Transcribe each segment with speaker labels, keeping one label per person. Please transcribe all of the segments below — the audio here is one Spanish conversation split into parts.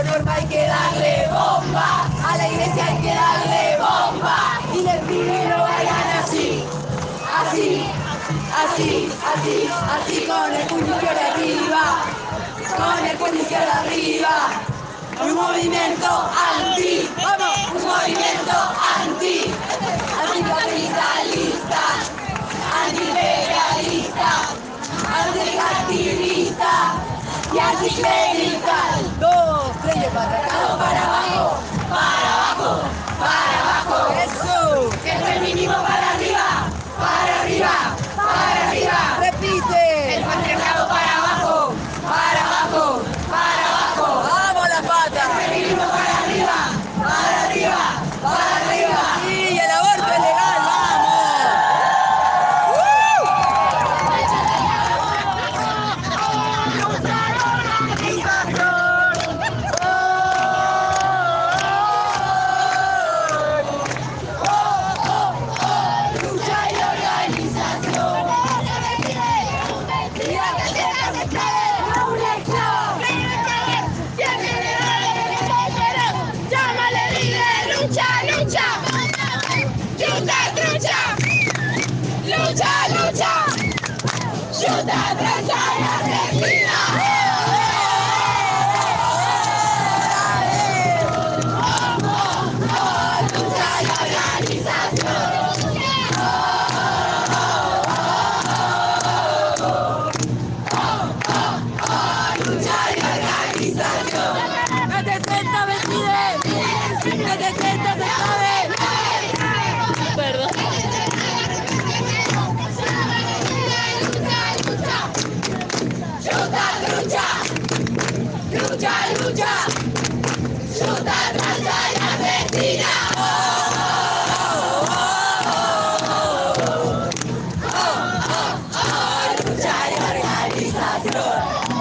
Speaker 1: norma hay que darle bomba, a la iglesia hay que darle bomba, y les pide no vayan así, así, así, así, así con el puño izquierdo arriba, con el puño izquierdo arriba. Un movimiento anti, vamos, un movimiento anticapitalista, antiimperialista, anticapitalista y anticlerical. 2, 3 y para abajo, para abajo, para abajo. Eso. El feminismo para arriba, para arriba, para arriba. Repite. El patriarcado para abajo, para abajo, para abajo. Vamos las patas. El feminismo para arriba, para arriba, para arriba. Sí, el aborto es legal, vamos. ¡Yuta, trucha y Argentina! ¡Lucha y organización! ¡Lucha y organización! ¡No te sientas, decide! ¡No te sientas, se sabe! Perdón. ¡Yuta, trucha! ¡Lucha, lucha! ¡Yuta, trucha y Argentina! ¡Lucha y organización!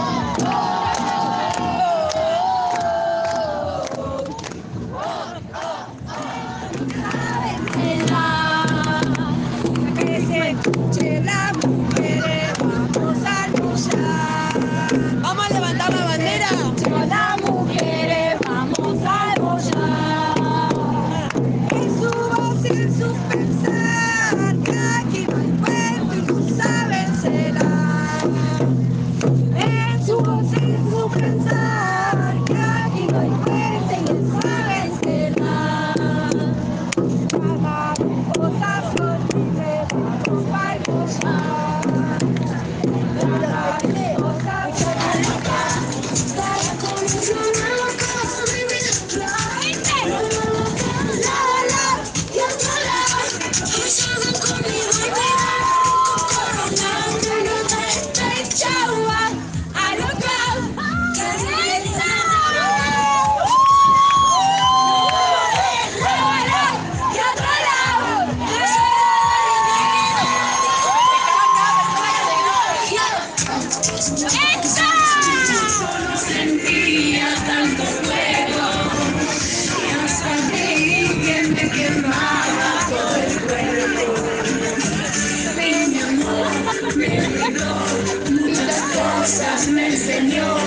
Speaker 1: Que se escuche las mujeres, vamos a luchar. Vamos a levantar la bandera. Las mujeres vamos a apoyar. En su voz y en su pensar, que aquí no hay cuento y no saben celar. En su voz y en su pensar, que aquí no hay cuento y no saben celar. Hagamos cosas horribles, vamos a apoyar.
Speaker 2: Muchas cosas me enseñó.